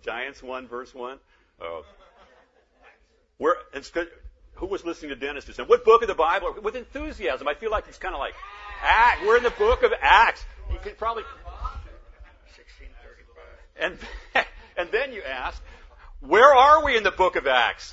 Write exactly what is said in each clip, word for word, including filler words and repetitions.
Giants one, verse one. Oh. We're, it's good. Who was listening to Dennis just said, what book of the Bible? With enthusiasm. I feel like it's kind of like, Acts. We're in the book of Acts. You could probably... And, and then you ask, where are we in the book of Acts?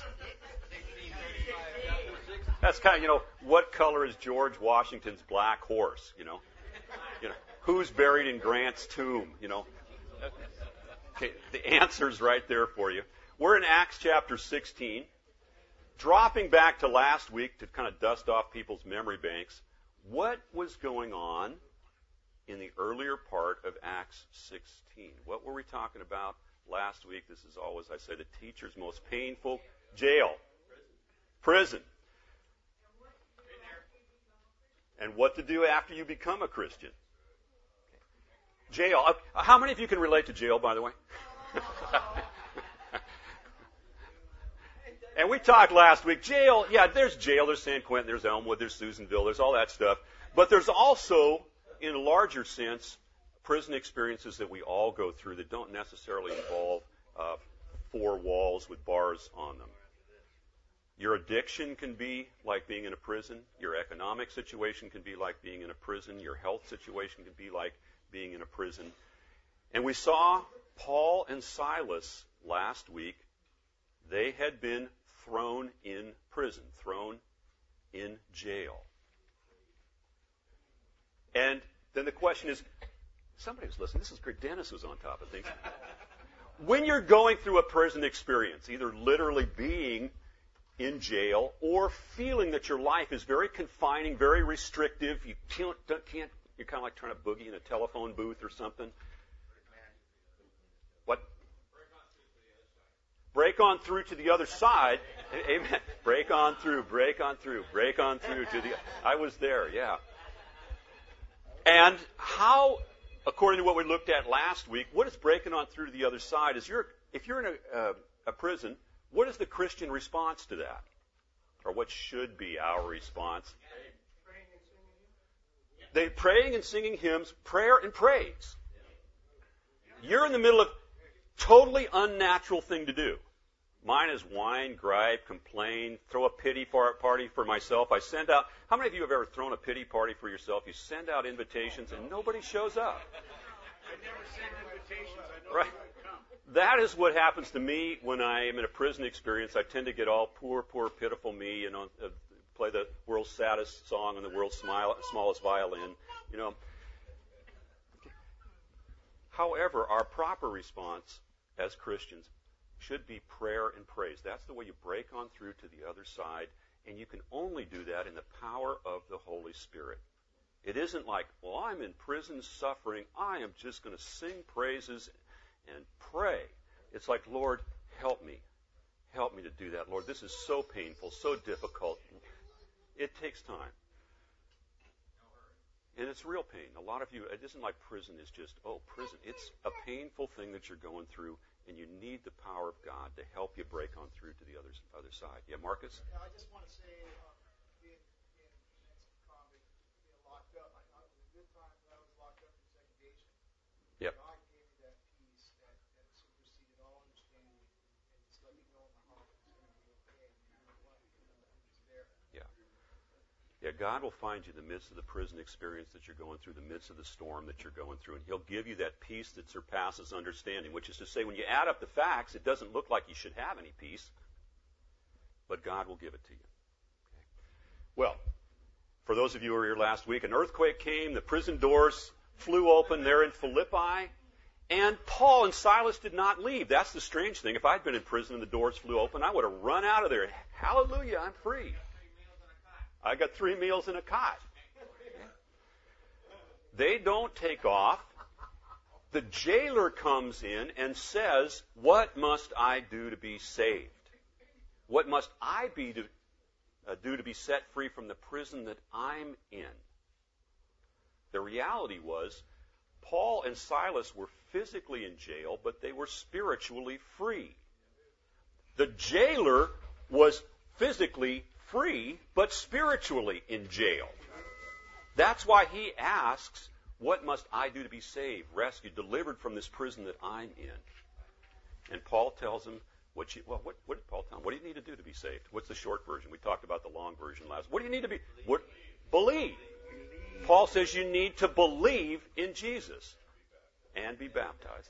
That's kind of, you know, what color is George Washington's black horse, you know? You know, who's buried in Grant's tomb, you know? Okay, the answer's right there for you. We're in Acts chapter sixteen. Dropping back to last week to kind of dust off people's memory banks, what was going on in the earlier part of Acts sixteen? What were we talking about last week? This is always, I say, the teacher's most painful. Jail. Prison. And what to do after you become a Christian. Jail. How many of you can relate to jail, by the way? And we talked last week, jail, yeah, there's jail, there's San Quentin, there's Elmwood, there's Susanville, there's all that stuff. But there's also, in a larger sense, prison experiences that we all go through that don't necessarily involve uh, four walls with bars on them. Your addiction can be like being in a prison. Your economic situation can be like being in a prison. Your health situation can be like being in a prison. And we saw Paul and Silas last week. They had been thrown in prison, thrown in jail. And then the question is, somebody was listening, this is great, Dennis was on top of things. When you're going through a prison experience, either literally being in jail or feeling that your life is very confining, very restrictive, you can't, can't you're kind of like trying to boogie in a telephone booth or something. What? Break on through to the other side. Amen. Break on through, break on through, break on through to the... I was there, yeah. And how, according to what we looked at last week, what is breaking on through to the other side? Is you're, if you're in a, uh, a prison, what is the Christian response to that? Or what should be our response? They praying and singing hymns, prayer and praise. You're in the middle of totally unnatural thing to do. Mine is whine, gripe, complain, throw a pity party for myself. I send out, how many of you have ever thrown a pity party for yourself? You send out invitations and nobody shows up. I never send invitations. I know right. That is what happens to me when I am in a prison experience. I tend to get all poor, poor, pitiful me, you know, uh, play the world's saddest song on the world's smile, smallest violin, you know. However, our proper response as Christians should be prayer and praise. That's the way you break on through to the other side, and you can only do that in the power of the Holy Spirit. It isn't like, well, I'm in prison suffering. I am just going to sing praises and pray. It's like, Lord, help me. Help me to do that, Lord. This is so painful, so difficult. It takes time. And it's real pain. A lot of you, it isn't like prison is just, oh, prison. It's a painful thing that you're going through, and you need the power of God to help you break on through to the other, other side. Yeah, Marcus? Yeah, I just want to say, um, being in convict, being locked up, I, I was a good time when I was locked up in segregation. Yep. God gave me that peace that, that superseded all understanding, and just let me know in my heart it's going to be okay, no matter what, you know, I'm just there. Yeah. Yeah, God will find you in the midst of the prison experience that you're going through, the midst of the storm that you're going through, and He'll give you that peace that surpasses understanding, which is to say, when you add up the facts, it doesn't look like you should have any peace, but God will give it to you. Okay. Well, for those of you who were here last week, an earthquake came, the prison doors flew open there in Philippi, and Paul and Silas did not leave. That's the strange thing. If I'd been in prison and the doors flew open, I would have run out of there. Hallelujah, I'm free. I got three meals in a cot. They don't take off. The jailer comes in and says, what must I do to be saved? What must I be to, uh, do to be set free from the prison that I'm in? The reality was, Paul and Silas were physically in jail, but they were spiritually free. The jailer was physically free, but spiritually in jail. That's why he asks, what must I do to be saved, rescued, delivered from this prison that I'm in? And Paul tells him, what you, well, what, what did Paul tell him? What do you need to do to be saved? What's the short version? We talked about the long version last. What do you need to be? What? Believe. Paul says you need to believe in Jesus and be baptized.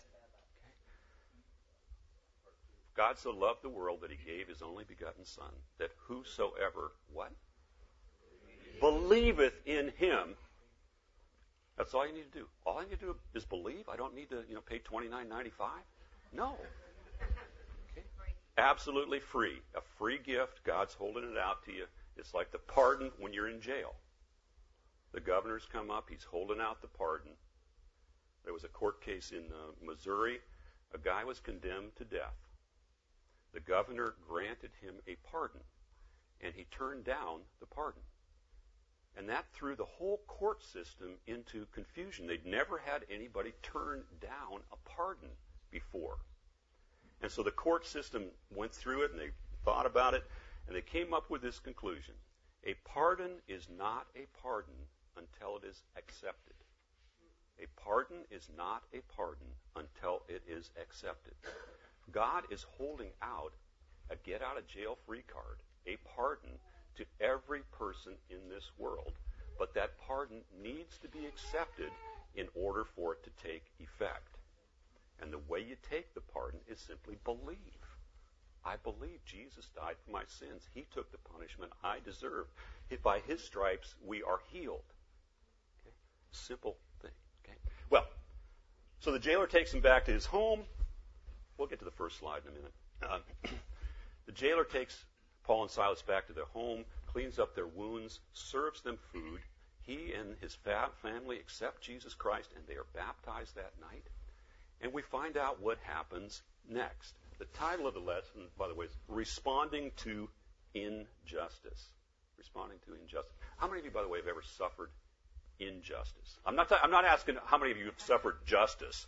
God so loved the world that he gave his only begotten Son, that whosoever, what? Believeth in him. That's all you need to do. All I need to do is believe. I don't need to, you know, pay twenty-nine ninety-five. No. Okay. Absolutely free. A free gift. God's holding it out to you. It's like the pardon when you're in jail. The governor's come up. He's holding out the pardon. There was a court case in uh, Missouri. A guy was condemned to death. The governor granted him a pardon, and he turned down the pardon. And that threw the whole court system into confusion. They'd never had anybody turn down a pardon before. And so the court system went through it, and they thought about it, and they came up with this conclusion. A pardon is not a pardon until it is accepted. A pardon is not a pardon until it is accepted. God is holding out a get-out-of-jail-free card, a pardon, to every person in this world. But that pardon needs to be accepted in order for it to take effect. And the way you take the pardon is simply believe. I believe Jesus died for my sins. He took the punishment I deserved. By his stripes, we are healed. Okay? Simple thing. Okay? Well, so the jailer takes him back to his home. We'll get to the first slide in a minute. Uh, the jailer takes Paul and Silas back to their home, cleans up their wounds, serves them food. He and his family accept Jesus Christ, and they are baptized that night. And we find out what happens next. The title of the lesson, by the way, is Responding to Injustice. Responding to injustice. How many of you, by the way, have ever suffered injustice? I'm not, I'm not asking how many of you have suffered justice.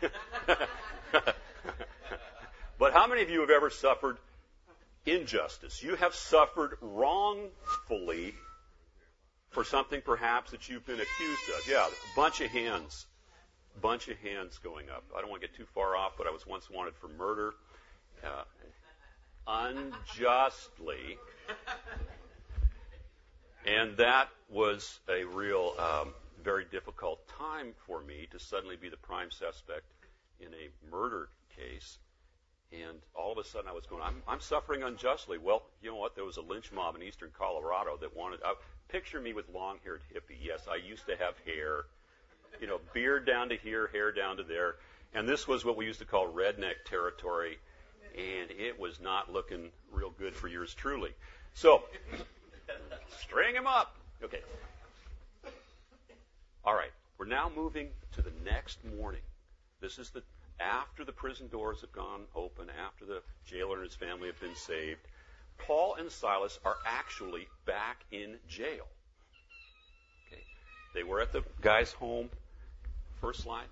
But how many of you have ever suffered injustice? You have suffered wrongfully for something perhaps that you've been accused of. Yeah, a bunch of hands. Bunch of hands going up. I don't want to get too far off, but I was once wanted for murder. Uh, unjustly. And that was a real, um, very difficult time for me to suddenly be the prime suspect in a murder case. And all of a sudden I was going, I'm, I'm suffering unjustly. Well, you know what? There was a lynch mob in eastern Colorado that wanted, uh, picture me with long-haired hippie. Yes, I used to have hair, you know, beard down to here, hair down to there. And this was what we used to call redneck territory. And it was not looking real good for yours truly. So, string him up. Okay. All right. We're now moving to the next morning. This is the after the prison doors have gone open, after the jailer and his family have been saved. Paul and Silas are actually back in jail. Okay. They were at the guy's home. First slide.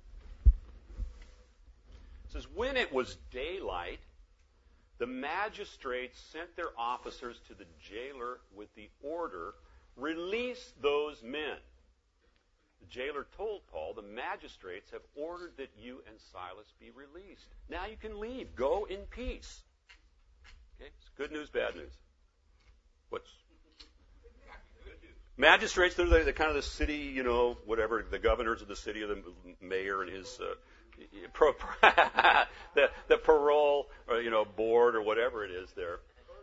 It says, when it was daylight, the magistrates sent their officers to the jailer with the order, release those men. The jailer told Paul, the magistrates have ordered that you and Silas be released. Now you can leave. Go in peace. Okay? It's good news, bad news. What's magistrates? They're the, the kind of the city, you know, whatever, the governors of the city, or the mayor and his uh, pro, the, the parole, or you know, board or whatever it is there.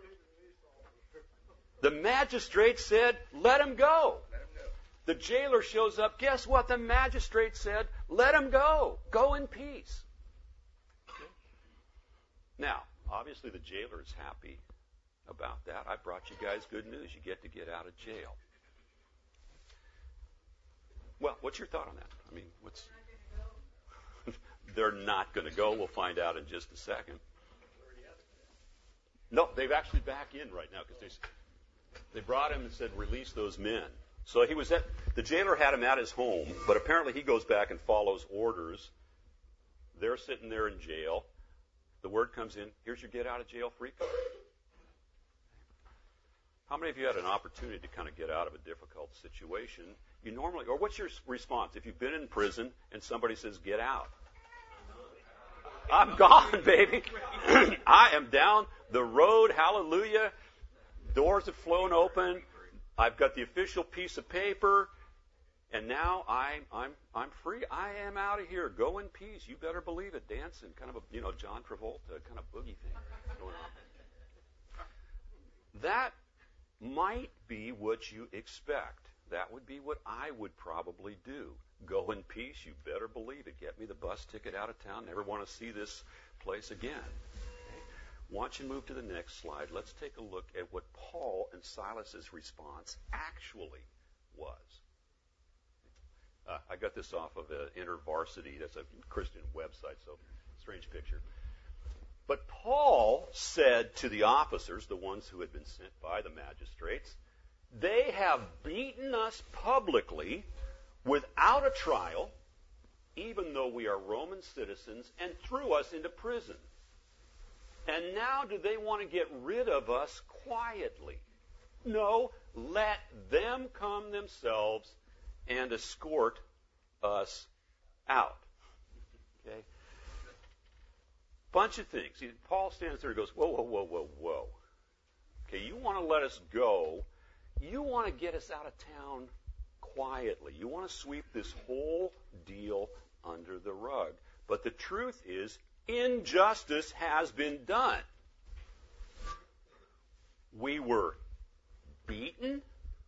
The magistrate said, "Let him go." The jailer shows up. Guess what? The magistrate said, "Let him go. Go in peace." Okay. Now, obviously, the jailer is happy about that. I brought you guys good news. You get to get out of jail. Well, what's your thought on that? I mean, what's... They're not going to go. We'll find out in just a second. No, they're actually back in right now because they, they brought him and said, release those men. So he was at, the jailer had him at his home, but apparently he goes back and follows orders. They're sitting there in jail. The word comes in, here's your get out of jail free card. How many of you had an opportunity to kind of get out of a difficult situation? You normally, or what's your response if you've been in prison and somebody says, get out? I'm gone, baby. I am down the road. Hallelujah. Doors have flown open. I've got the official piece of paper. And now I'm I'm I'm free. I am out of here. Go in peace. You better believe it. Dancing, kind of a you know John Travolta kind of boogie thing going on. That might be what you expect. That would be what I would probably do. Go in peace. You better believe it. Get me the bus ticket out of town. Never want to see this place again. Okay? Once you move to the next slide, let's take a look at what Paul and Silas's response actually was. Uh, I got this off of uh, InterVarsity. That's a Christian website, so strange picture. But Paul said to the officers, the ones who had been sent by the magistrates, they have beaten us publicly without a trial, even though we are Roman citizens, and threw us into prison. And now do they want to get rid of us quietly? No, let them come themselves and escort us out. Okay? Bunch of things. See, Paul stands there and goes, whoa, whoa, whoa, whoa, whoa. Okay, you want to let us go. You want to get us out of town quietly. You want to sweep this whole deal under the rug. But the truth is, injustice has been done. We were beaten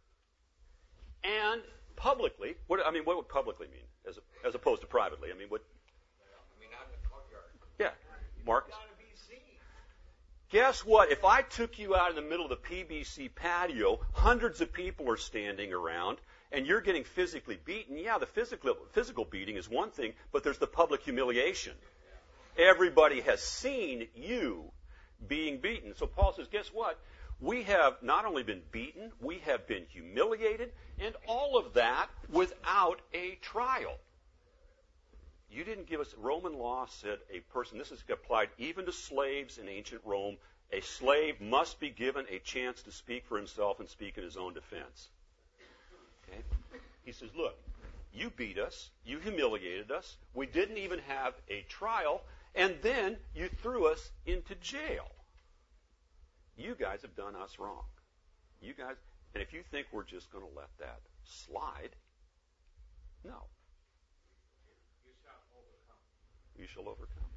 and publicly. What I mean, what would publicly mean, as a, as opposed to privately? I mean, what? I mean, out in the courtyard. Yeah, Marcus. Gotta be seen. Guess what? If I took you out in the middle of the P B C patio, hundreds of people are standing around, and you're getting physically beaten. Yeah, the physical physical beating is one thing, but there's the public humiliation. Everybody has seen you being beaten. So Paul says, guess what? We have not only been beaten, we have been humiliated, and all of that without a trial. You didn't give us, Roman law said a person, this is applied even to slaves in ancient Rome, a slave must be given a chance to speak for himself and speak in his own defense. Okay? He says, look, you beat us, you humiliated us, we didn't even have a trial, and then you threw us into jail. You guys have done us wrong. You guys, and if you think we're just going to let that slide, no. You shall overcome. You shall overcome.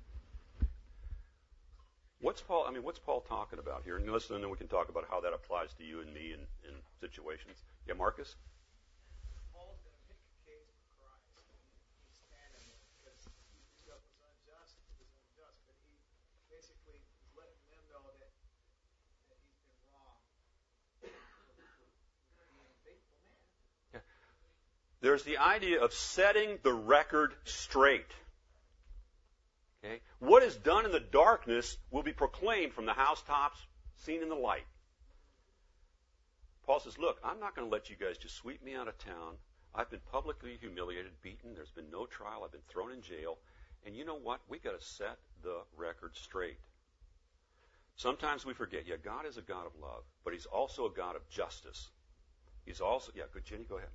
What's Paul, I mean, what's Paul talking about here? And listen, and then we can talk about how that applies to you and me in, in situations. Yeah, Marcus? Paul's going to make a case for Christ. He's standing there because stuff was unjust. It was unjust. But he basically is letting them know that, that he's been wrong for, for being a faithful man. There's the idea of setting the record straight. Okay? What is done in the darkness will be proclaimed from the housetops, seen in the light. Paul says, look, I'm not going to let you guys just sweep me out of town. I've been publicly humiliated, beaten. There's been no trial. I've been thrown in jail. And you know what? We've got to set the record straight. Sometimes we forget, yeah, God is a God of love, but he's also a God of justice. He's also, yeah, good, Jenny, go ahead.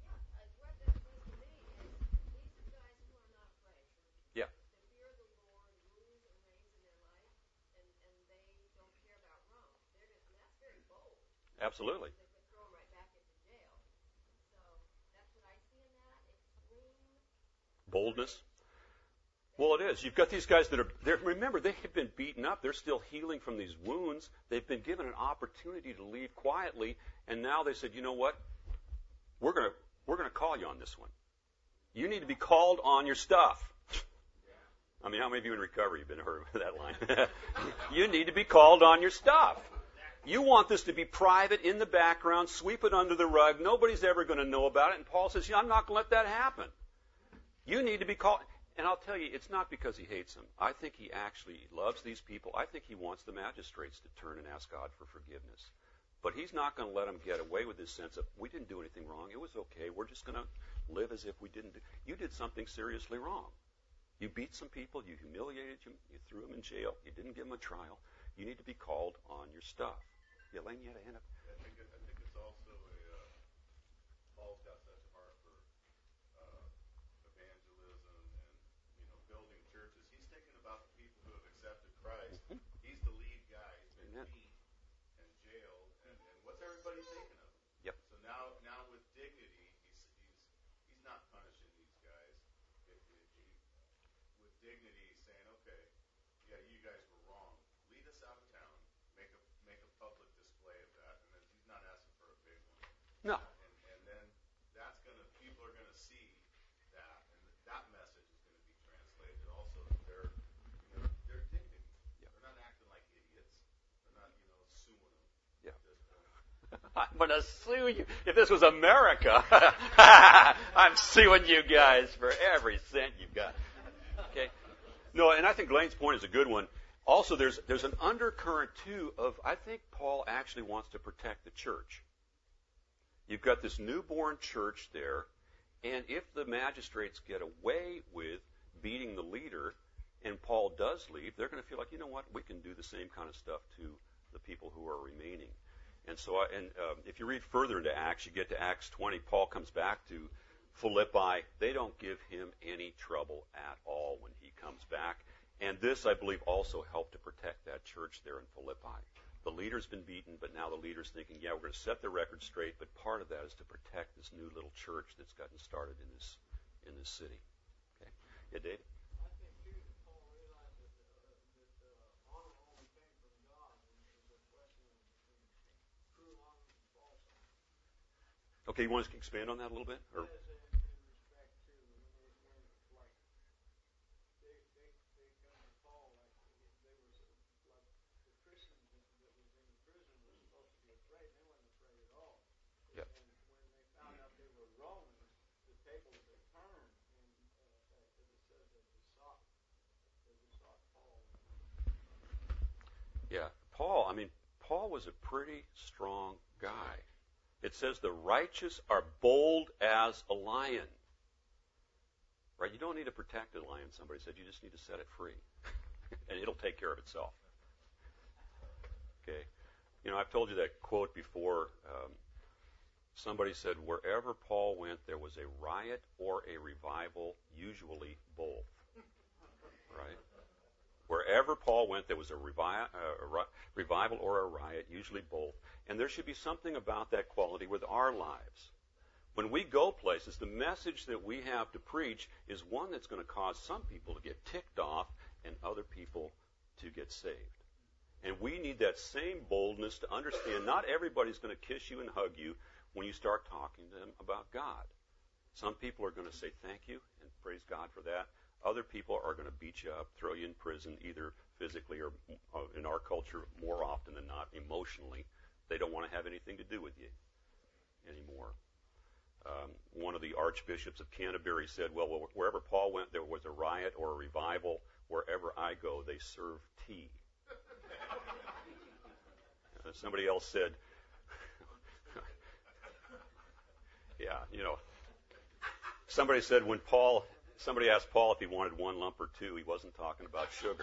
Yeah. Absolutely. Boldness. Well, it is. You've got these guys that are, remember, they have been beaten up. They're still healing from these wounds. They've been given an opportunity to leave quietly, and now they said, you know what? We're going to we're going to call you on this one. You need to be called on your stuff. I mean, how many of you in recovery have been heard of that line? You need to be called on your stuff. You want this to be private, in the background, sweep it under the rug. Nobody's ever going to know about it. And Paul says, yeah, I'm not going to let that happen. You need to be called. And I'll tell you, it's not because he hates them. I think he actually loves these people. I think he wants the magistrates to turn and ask God for forgiveness. But he's not going to let them get away with this sense of, we didn't do anything wrong. It was okay. We're just going to live as if we didn't do. You did something seriously wrong. You beat some people. You humiliated them. You threw them in jail. You didn't give them a trial. You need to be called on your stuff. Yeah, Elaine, you had a hand up. I think, it, I think it's also a, uh, Paul's got such a heart for uh, evangelism and, you know, building churches. He's thinking about the people who have No. And, and then that's going to, people are going to see that, and that message is going to be translated also to their, you know, their dignity. Yeah. They're not acting like idiots. They're not, you know, suing them. Yeah. Just, I'm going to sue you. If this was America, I'm suing you guys for every cent you've got. Okay? No, and I think Glenn's point is a good one. Also, there's there's an undercurrent, too, of I think Paul actually wants to protect the church. You've got this newborn church there, and if the magistrates get away with beating the leader, and Paul does leave, they're going to feel like, you know what, we can do the same kind of stuff to the people who are remaining. And so, I, and uh, if you read further into Acts, you get to Acts twenty, Paul comes back to Philippi. They don't give him any trouble at all when he comes back. And this, I believe, also helped to protect that church there in Philippi. The leader's been beaten, but now the leader's thinking, yeah, we're going to set the record straight, but part of that is to protect this new little church that's gotten started in this in this city. Okay. Yeah, David? I think, too, that Paul realized that, uh, that uh, honor only came from God, and there's a question of true honor and false honor. Okay, you want to expand on that a little bit? Or? As in, in respect to when they, when, like, they, they, they come to Paul, like, they were, like, the Christians that was in the prison were supposed to be afraid. They weren't afraid at all. Yep. And when they found out they were Romans, the tables had turned, and uh, as it says, they besought, they besought Paul. Yeah, Paul, I mean, Paul was a pretty strong guy. It says the righteous are bold as a lion. Right? You don't need to protect a lion, somebody said. You just need to set it free. And it'll take care of itself. Okay. You know, I've told you that quote before. Um, somebody said, wherever Paul went, there was a riot or a revival, usually both. Right? Wherever Paul went, there was a, revi- uh, a ri- revival or a riot, usually both. And there should be something about that quality with our lives. When we go places, the message that we have to preach is one that's going to cause some people to get ticked off and other people to get saved. And we need that same boldness to understand not everybody's going to kiss you and hug you when you start talking to them about God. Some people are going to say thank you and praise God for that. Other people are going to beat you up, throw you in prison, either physically or, uh, in our culture, more often than not, emotionally. They don't want to have anything to do with you anymore. Um, one of the archbishops of Canterbury said, well, wherever Paul went, there was a riot or a revival. Wherever I go, they serve tea. uh, somebody else said, yeah, you know, somebody said when Paul... Somebody asked Paul if he wanted one lump or two. He wasn't talking about sugar.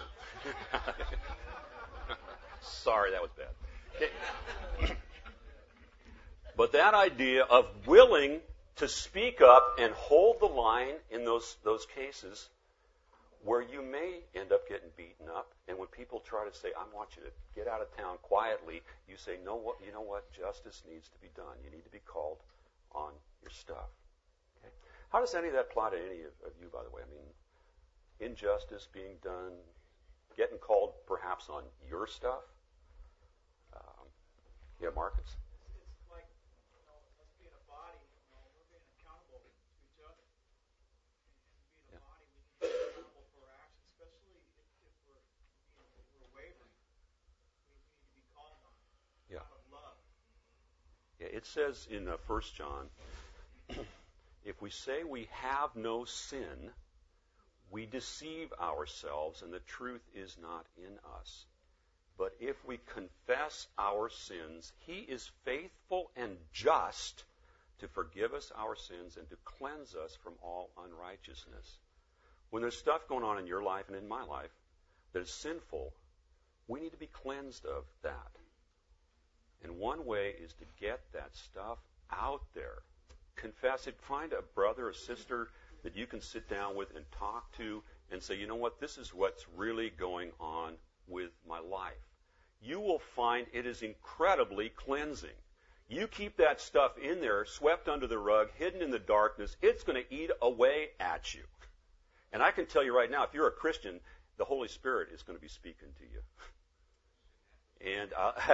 Sorry, that was bad. Okay. But that idea of willing to speak up and hold the line in those those cases where you may end up getting beaten up, and when people try to say, "I want you to get out of town quietly," you say, "No, what? You know what? Justice needs to be done. You need to be called on your stuff." How does any of that apply to any of, of you, by the way? I mean, injustice being done, getting called perhaps on your stuff? Um, yeah, Marcus? It's, it's like, you know, us being a body, you know, we're being accountable to each other. And, and being a Yeah. body, we need to be accountable for our actions, especially if, if we're, you know, if we're wavering. We, we need to be called on Yeah. out of love. Yeah, it says in uh, First John, if we say we have no sin, we deceive ourselves, and the truth is not in us. But if we confess our sins, he is faithful and just to forgive us our sins and to cleanse us from all unrighteousness. When there's stuff going on in your life and in my life that is sinful, we need to be cleansed of that. And one way is to get that stuff out there. Confess it. Find a brother or sister that you can sit down with and talk to and say, you know what, this is what's really going on with my life. You will find it is incredibly cleansing. You keep that stuff in there, swept under the rug, hidden in the darkness, it's going to eat away at you. And I can tell you right now, if you're a Christian, the Holy Spirit is going to be speaking to you. And uh,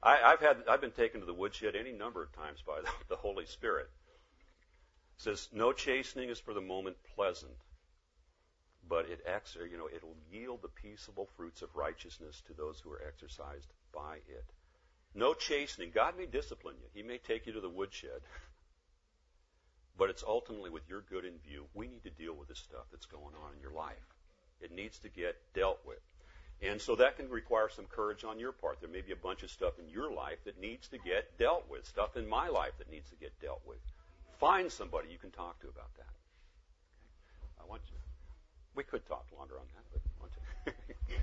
I, I've had I've been taken to the woodshed any number of times by the, the Holy Spirit. It says, no chastening is for the moment pleasant, but it ex, you know, it'll yield the peaceable fruits of righteousness to those who are exercised by it. No chastening. God may discipline you. He may take you to the woodshed. But it's ultimately with your good in view. We need to deal with this stuff that's going on in your life. It needs to get dealt with. And so that can require some courage on your part. There may be a bunch of stuff in your life that needs to get dealt with, stuff in my life that needs to get dealt with. Find somebody you can talk to about that. I want you. We could talk longer on that, but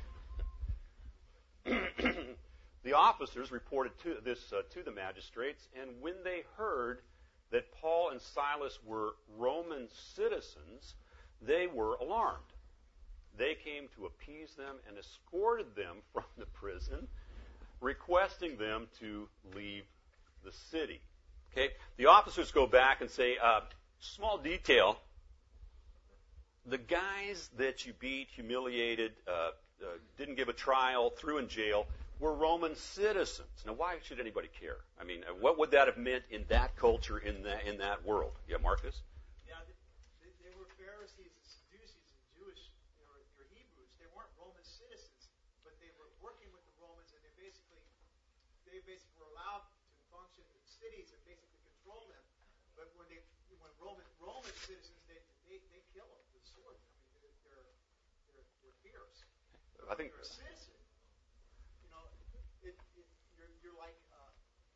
I want to. The officers reported to this uh, to the magistrates, and when they heard that Paul and Silas were Roman citizens, they were alarmed. They came to appease them and escorted them from the prison, requesting them to leave the city. Okay? The officers go back and say, uh, small detail, the guys that you beat, humiliated, uh, uh, didn't give a trial, threw in jail, were Roman citizens. Now, why should anybody care? I mean, what would that have meant in that culture, in that in that world? Yeah, Marcus? Yeah, they, they were Pharisees and Sadducees and Jewish, you know, or Hebrews. They weren't Roman citizens, but they were working with the Romans, and they basically, they basically were allowed to function in cities and basically control them. But when they, when Roman Roman citizens, they they, they kill them with swords. I mean, they're they're they're, they're fierce. I think. You're a citizen. It, it, you're, you're like, uh,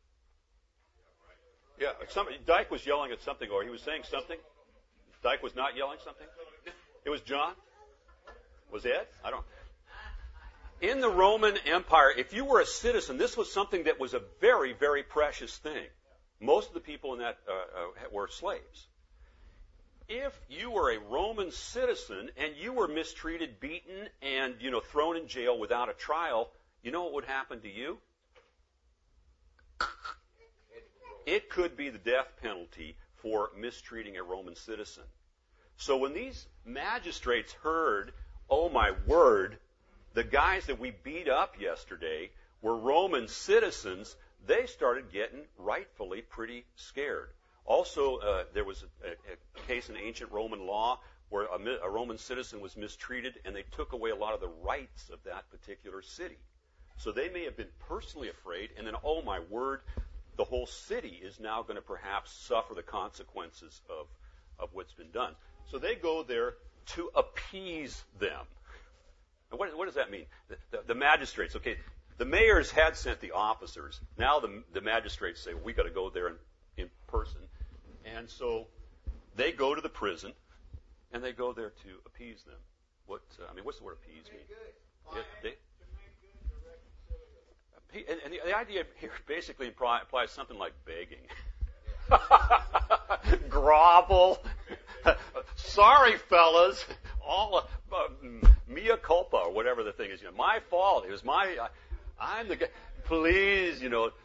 Yeah, somebody, Dyke was yelling at something, or he was saying something. Dyke was not yelling something? It was John? Was Ed? I don't. In the Roman Empire, if you were a citizen, this was something that was a very, very precious thing. Most of the people in that uh, uh, were slaves. If you were a Roman citizen and you were mistreated, beaten, and, you know, thrown in jail without a trial, you know what would happen to you? It could be the death penalty for mistreating a Roman citizen. So when these magistrates heard, oh my word, the guys that we beat up yesterday were Roman citizens, they started getting rightfully pretty scared. Also, uh, there was a, a case in ancient Roman law where a, a Roman citizen was mistreated, and they took away a lot of the rights of that particular city. So they may have been personally afraid, and then, oh my word, the whole city is now going to perhaps suffer the consequences of, of what's been done. So they go there to appease them. And what, what does that mean? The, the, the magistrates, okay, the mayors had sent the officers. Now the, the magistrates say, well, we got to go there in, in person. And so they go to the prison, and they go there to appease them. What, uh, I mean, what's the word appease mean? Yeah, they, And, and the, the idea here basically imply, applies something like begging. Grovel. Sorry, fellas. All uh, uh, mea culpa, or whatever the thing is. You know, my fault. It was my. I, I'm the guy. Please, you know.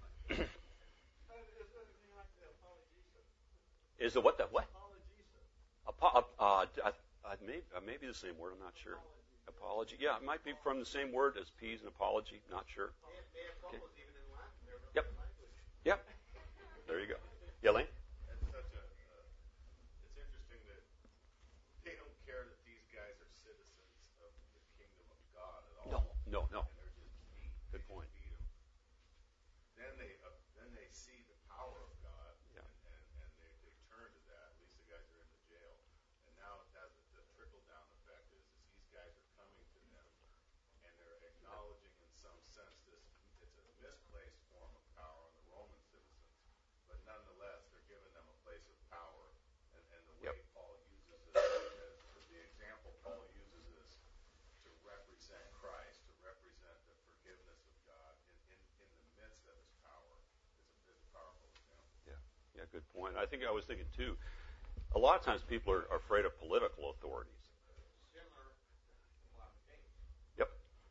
Is it what the what? Apo, uh, uh, uh, maybe, uh, maybe the same word. I'm not sure. Apology. Yeah, it might be from the same word as peas and apology. Not sure. Okay. Yep. Yep. There you go. Yeah, Lane? That's such a, uh, it's interesting that they don't care that these guys are citizens of the kingdom of God at all. No, no, no. And they're just beat. Good they point. Beat them. Then they, uh, then they see the power of God, Yeah. and, and, and they, they turn to that. At least the guys are in the jail. And now it has the trickle-down effect is, is these guys are coming to them, and they're acknowledging in some sense this, it's a misplaced form of power on the Roman citizens, but nonetheless, they're giving them a place of power. And, and the way Yep. Paul uses this, as the example Paul uses this to represent Christ, to represent the forgiveness of God in, in, in the midst of his power, is a, is a powerful example. Yeah. Yeah, good point. I think I was thinking, too, a lot of times people are, are afraid of political authorities. Yep.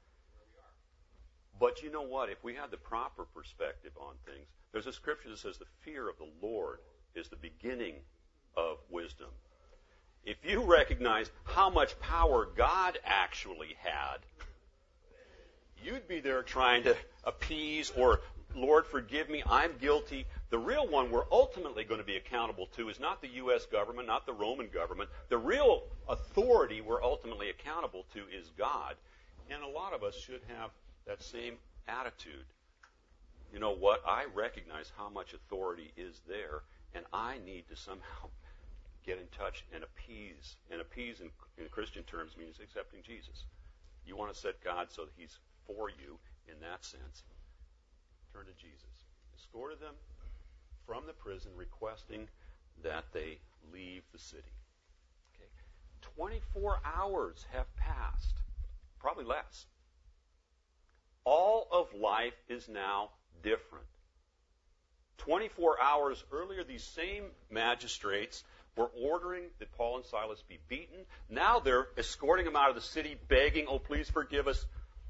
But you know what? If we had the proper perspective on things, there's a scripture that says the fear of the Lord is the beginning of wisdom. If you recognize how much power God actually had, you'd be there trying to appease or Lord, forgive me, I'm guilty. The real one we're ultimately going to be accountable to is not the U S government, not the Roman government. The real authority we're ultimately accountable to is God. And a lot of us should have that same attitude. You know what? I recognize how much authority is there, and I need to somehow get in touch and appease. And appease in, in Christian terms means accepting Jesus. You want to set God so that he's for you in that sense. Turn to Jesus. Escorted them from the prison, requesting that they leave the city. Okay. twenty-four hours have passed, probably less. All of life is now different. twenty-four hours earlier, these same magistrates were ordering that Paul and Silas be beaten. Now they're escorting them out of the city, begging, oh, please forgive us.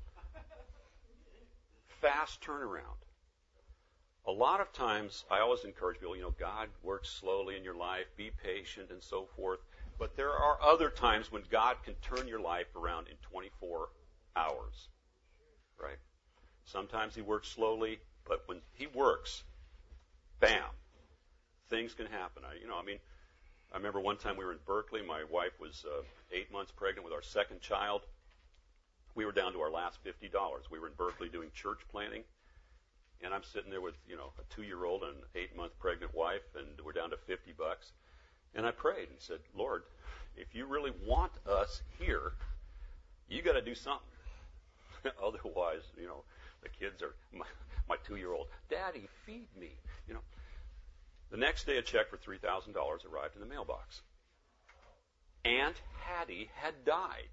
Fast turnaround. A lot of times, I always encourage people, you know, God works slowly in your life, be patient and so forth. But there are other times when God can turn your life around in twenty-four hours, right? Sometimes he works slowly, but when he works, bam, things can happen. I, you know, I mean, I remember one time we were in Berkeley. My wife was uh, eight months pregnant with our second child. We were down to our last fifty dollars. We were in Berkeley doing church planning. And I'm sitting there with, you know, a two-year-old and an eight-month pregnant wife, and we're down to fifty bucks. And I prayed and said, Lord, if you really want us here, you got to do something. Otherwise, you know, the kids are, my, my two-year-old, Daddy, feed me. You know. The next day, a check for three thousand dollars arrived in the mailbox. Aunt Hattie had died.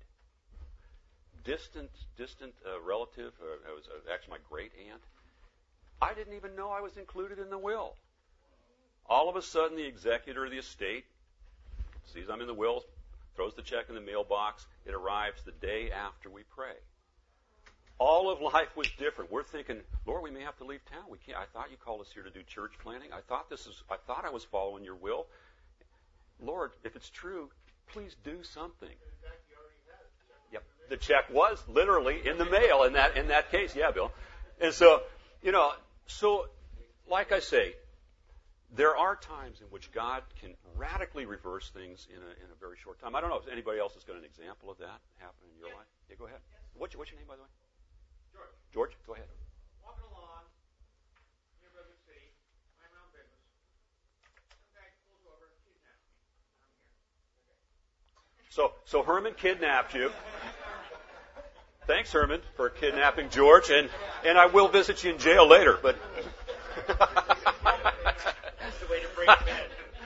Distant, distant uh, relative. Uh, it was uh, actually my great aunt. I didn't even know I was included in the will. All of a sudden, the executor of the estate sees I'm in the will, throws the check in the mailbox. It arrives the day after we pray. All of life was different. We're thinking, Lord, we may have to leave town. We can't. I thought you called us here to do church planning. I thought this is. I thought I was following your will. Lord, if it's true, please do something. Yep, the check was literally in the mail in that in that case. Yeah, Bill. And so, you know. So, like I say, there are times in which God can radically reverse things in a, in a very short time. I don't know if anybody else has got an example of that happen in your Yes. life. Yeah, go ahead. Yes. What's, your- what's your name, by the way? George, George, go ahead. walking along near River City, my own business. Some guy pulls over, kidnaps me. I'm here. So, so Herman kidnapped you. Thanks, Herman, for kidnapping George, and, and I will visit you in jail later. But That's the way to bring him in.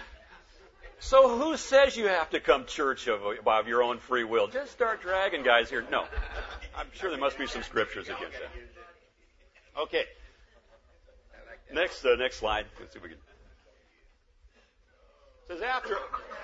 so, who says you have to come church of, of your own free will? Just start dragging guys here. No, I'm sure there must be some scriptures against that. Okay. Next, uh, next slide. Let's see if we can. It says after.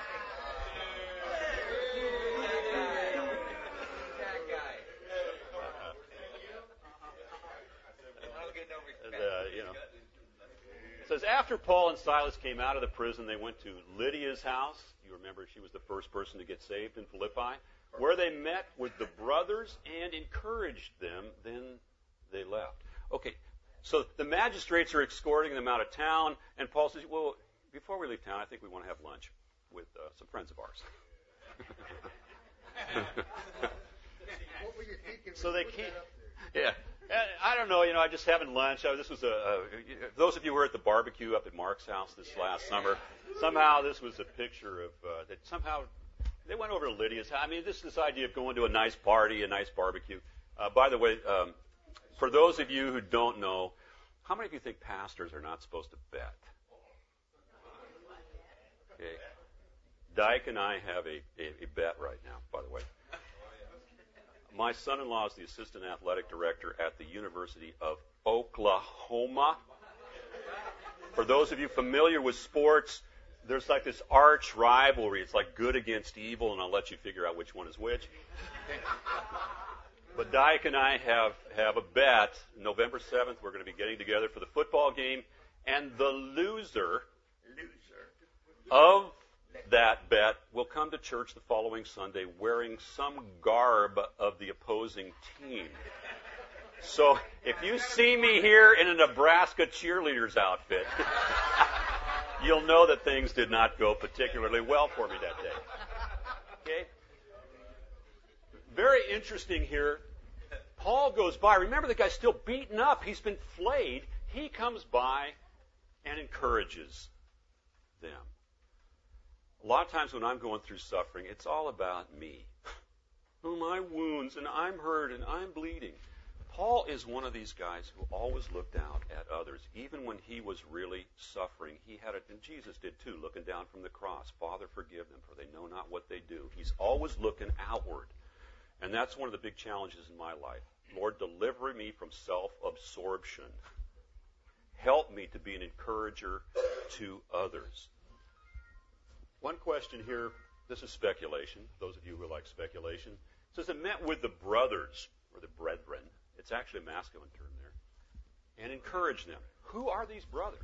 Uh, you know, it says after Paul and Silas came out of the prison, they went to Lydia's house. You remember she was the first person to get saved in Philippi, where they met with the brothers and encouraged them. Then they left. Okay, so the magistrates are escorting them out of town, and Paul says, "Well, before we leave town, I think we want to have lunch with uh, some friends of ours." What were you thinking? So they keep, yeah. I don't know, you know, I just having lunch. I, this was a, a, those of you who were at the barbecue up at Mark's house this last summer, somehow this was a picture of, uh, that somehow they went over to Lydia's house. I mean, this this idea of going to a nice party, a nice barbecue. Uh, by the way, um, for those of you who don't know, how many of you think pastors are not supposed to bet? Okay. Dyke and I have a, a, a bet right now, by the way. My son-in-law is the assistant athletic director at the University of Oklahoma. For those of you familiar with sports, there's like this arch rivalry. It's like good against evil, and I'll let you figure out which one is which. But Dyke and I have, have a bet. November seventh, we're going to be getting together for the football game, and the loser, loser of that bet will come to church the following Sunday wearing some garb of the opposing team. So if you see me here in a Nebraska cheerleader's outfit, you'll know that things did not go particularly well for me that day. Okay? Very interesting here. Paul goes by. Remember, the guy's still beaten up. He's been flayed. He comes by and encourages them. A lot of times when I'm going through suffering, it's all about me. Oh, my wounds, and I'm hurt, and I'm bleeding. Paul is one of these guys who always looked out at others. Even when he was really suffering, he had it, and Jesus did too, looking down from the cross. Father, forgive them, for they know not what they do. He's always looking outward. And that's one of the big challenges in my life. Lord, deliver me from self-absorption. Help me to be an encourager to others. One question here, this is speculation, those of you who like speculation. It says it met with the brothers, or the brethren. It's actually a masculine term there. And encourage them. Who are these brothers?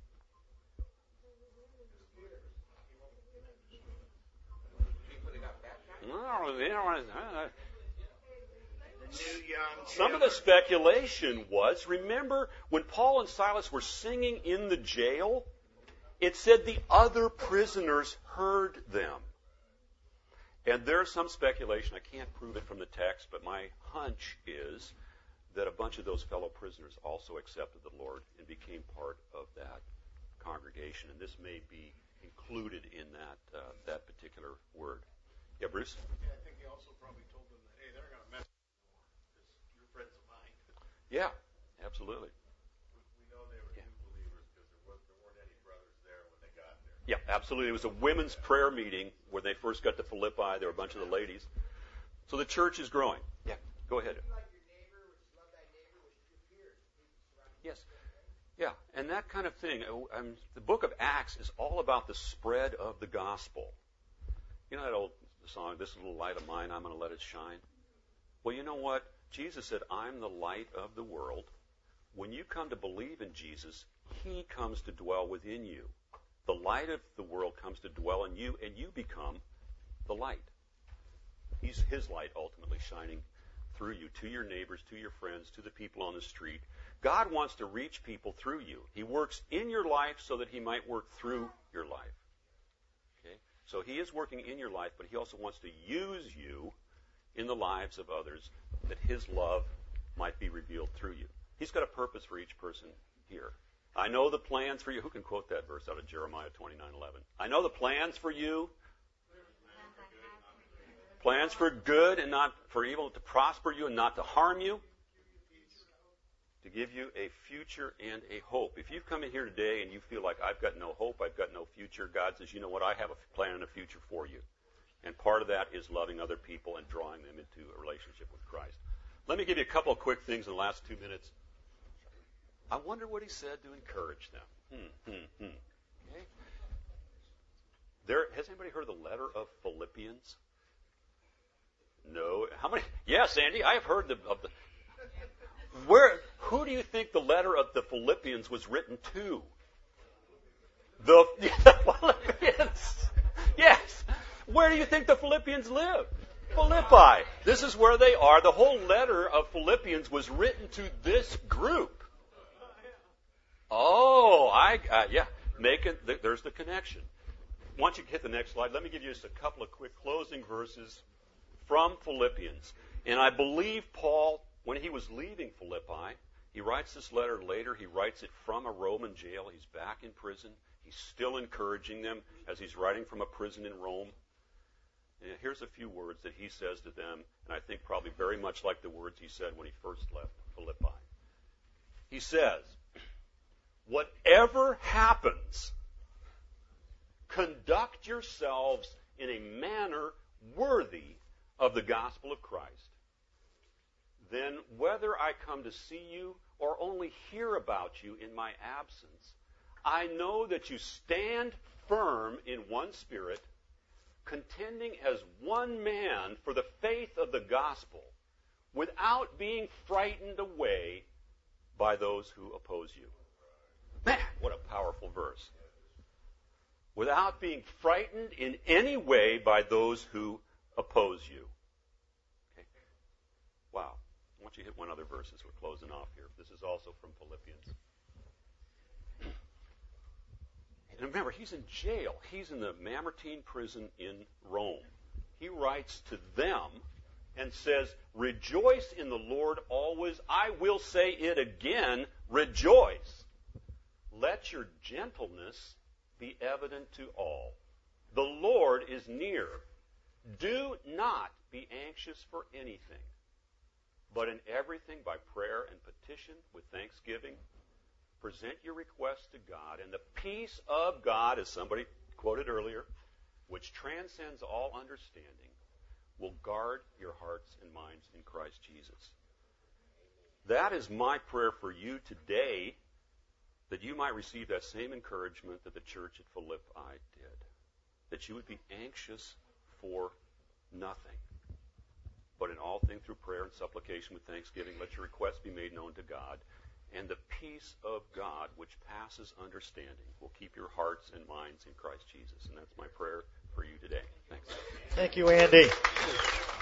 No, they don't want to, some of the speculation was, remember when Paul and Silas were singing in the jail, it said the other prisoners heard them. And there's some speculation, I can't prove it from the text, but my hunch is that a bunch of those fellow prisoners also accepted the Lord and became part of that congregation. And this may be included in that uh, that particular word. Yeah, Bruce? Yeah, I think he also probably told them that, hey, they're going to mess with you because you're friends of mine. Yeah, absolutely. We, we know they were Yeah. new believers because there, was, there weren't any brothers there when they got there. Yeah, absolutely. It was a women's prayer meeting when they first got to Philippi. There were a bunch of the ladies. So the church is growing. Yeah, go ahead. Yes. Yeah, and that kind of thing. Um, the book of Acts is all about the spread of the gospel. You know that old song, "This little light of mine, I'm going to let it shine"? Well, you know what? Jesus said, I'm the light of the world. When you come to believe in Jesus, he comes to dwell within you. The light of the world comes to dwell in you, and you become the light. He's his light ultimately shining through you, to your neighbors, to your friends, to the people on the street. God wants to reach people through you. He works in your life so that he might work through your life. Okay? So he is working in your life, but he also wants to use you in the lives of others that his love might be revealed through you. He's got a purpose for each person here. I know the plans for you. Who can quote that verse out of Jeremiah twenty-nine eleven? I know the plans for you. Plans for good and not for evil, to prosper you and not to harm you. To give you a future and a hope. If you've come in here today and you feel like I've got no hope, I've got no future, God says, you know what, I have a plan and a future for you. And part of that is loving other people and drawing them into a relationship with Christ. Let me give you a couple of quick things in the last two minutes. I wonder what he said to encourage them. Hmm, hmm, hmm. Okay. There, has anybody heard of the letter of Philippians? No. How many? Yes, Andy, I have heard the, of the... Where? Who do you think the letter of the Philippians was written to? The, the Philippians. Yes. Where do you think the Philippians live? Philippi. This is where they are. The whole letter of Philippians was written to this group. Oh, I uh, yeah. Make it. There's the connection. Once you hit the next slide, let me give you just a couple of quick closing verses from Philippians. And I believe Paul, when he was leaving Philippi, he writes this letter later. He writes it from a Roman jail. He's back in prison. He's still encouraging them as he's writing from a prison in Rome. And here's a few words that he says to them, and I think probably very much like the words he said when he first left Philippi. He says, whatever happens, conduct yourselves in a manner worthy of the gospel of Christ. Then whether I come to see you or only hear about you in my absence, I know that you stand firm in one spirit, contending as one man for the faith of the gospel, without being frightened away by those who oppose you. Man, what a powerful verse. Without being frightened in any way by those who oppose you. Okay. Wow. don't you hit one other verse as we're closing off here. This is also from Philippians. And remember, he's in jail. He's in the Mamertine prison in Rome. He writes to them and says, rejoice in the Lord always. I will say it again, rejoice. Let your gentleness be evident to all. The Lord is near. Do not be anxious for anything, but in everything by prayer and petition with thanksgiving, present your requests to God, and the peace of God, as somebody quoted earlier, which transcends all understanding, will guard your hearts and minds in Christ Jesus. That is my prayer for you today, that you might receive that same encouragement that the church at Philippi did, that you would be anxious for nothing, but in all things through prayer and supplication with thanksgiving, let your requests be made known to God, and the peace of God, which passes understanding, will keep your hearts and minds in Christ Jesus. And that's my prayer for you today. Thanks. Thank you, Andy.